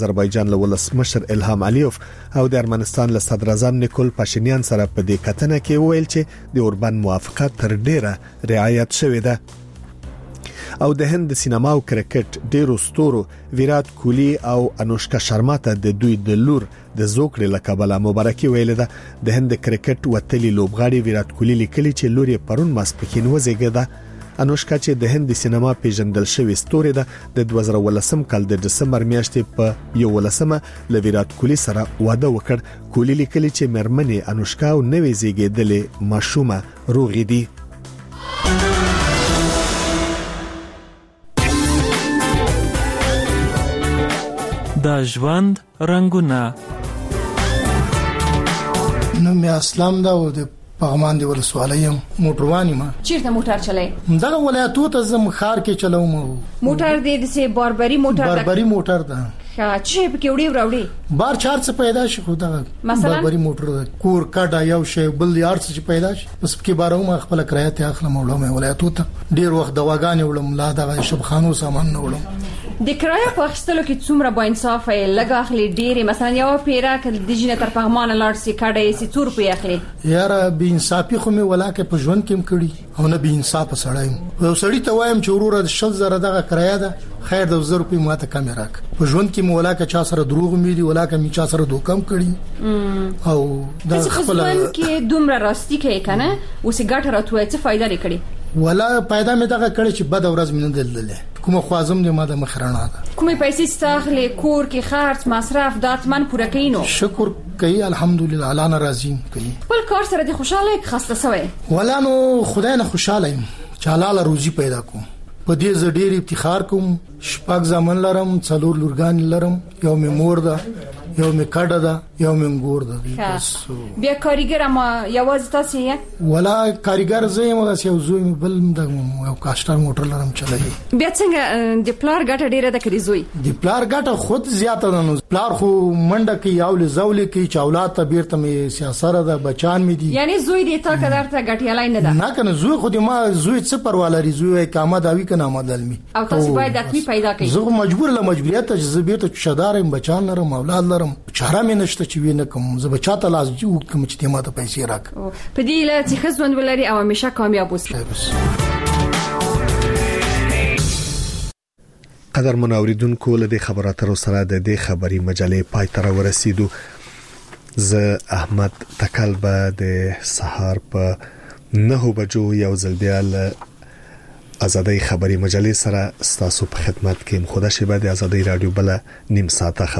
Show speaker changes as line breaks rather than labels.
آذربایجان له ولسمشر الهام علیوف او د ارمنستان له صدر اعظم نیکول پاشینیان سره په دې کتنه کې ویل چې د اوربان موافقه تر ډیره رعایت شوې ده. او د هند سینما او کرکټ ډیرو ستورو ویرات کوهلی او انوشکا شرما ته د دوی د لور د زوکړې لقب مبارکي ویل ده. د هند کرکټ وتلی لوبغاړي ویرات کوهلی لیکلي چې لور یې پرون ماسپښین وزیږیده. انوشکا چې د هند سینما پیژندل شوی ستوري ده د 2013 کال د دسمبر میاشتې په 11مه ل ویرات کوهلی سره واده وکړ. کوهلی لیکلي چې مرمنې انوشکا او نوې زیږیدلې ماشومه روغې دي.
د ژوند رنگونه
نو می اسلام دا او د پغمان دی ولسوالیه موټروانی ما
چیرته موټر چلای
دا ولایتو ته زم خار کې چلوم
موټر دې د سه باربری
موټر ده
چې په کې وړي
بار چار څه پیدا شي خو دا باربری موټر ده کور کډا یو شی بل یار څه پیدا شي بس په کې بارو ما خپل کرایه ته اخلم وړم ولایتو ته ډیر وخت دواګانې وړم لا دا شبخانو سامان نه وړم.
د کرایه په اخیستلو کې څومره با انصاف لګ اخلي ډېر مثلا یو پیرا ک د جنه تر پغمان لاړ سي کډه سي څور په اخلي
یاره به انصافي خو می ولاکه په ژوند کې کړی او نه به انصاف سړایم یو سړی ته وایم چې وروره 6000 دغه کرایه ده خیر د 1000 روپۍ ماته کم راک په ژوند کې مولاکه چا سره دروغ میلی ولاکه می چا سره دوکم کړی او دا خپل
کې دومره راستي کې کنه اوس ګټه راتوي څه فائدہ لري
ولا پیدا مې دغه کړی چې بد ورځ مې نه دلله کوم خوازم دې ما د مخرانه ده
کومې پیسې ستاخلي کور کې خرڅ مصرف داتمن پوره کینو
شکر کوي الحمدلله الله ناراضي کوي
بل کار سره دې خوشاله خسته سوې
ولا نو خدای نه خوشاله يم چې حلال روزي پیدا کوم په دې ز ډېر افتخار کوم شپږ ځامن لرم څلور لورګان لرم یو مې مور ده یو مې کډه ده یو مې ګور ده
بیا کاریګر ما یوازې تاسو یې
ولا کاریګر زه یم یو زوی بل یو کاشتر موټر لرم چلایي
بیا څنګه د پلار ګټه ډیره ده کړی زوی
د پلار ګټه خود زیاته ده نو پلار خو منډه کې یو لزولې کې چاولات ته بیرته مې سیاسره ده بچان مې دي
یعنی زوی دې تا قدر ته ګټیالای نه ده
نه کنه زوی خو دې ما زوی څه پرواله ری زوی کامه داوی کنه آمدل می
او تاسو باید اتمی پیدا کړئ
زه مجبور له مجبوریت چې زه بیرته شدارم بچان لرم اولاد لرم چاره مې نشته چې وینه کوم زه بچاته لازم کوم چې ما ته پیسې راک
په دې لاره چې خزوند ولري او همیشه کامیاب اوسئ.
قدر منوریدونکو له دې خبراتو سره د دې خبري مجلې پای ته ورسېدو. زه احمد تکل به د سحر په 9 بجو یو ځل بیا له ازادي خبري مجلې سره ستاسو په خدمت کې. خدا شي به د ازادي رادیو بل نیم ساعته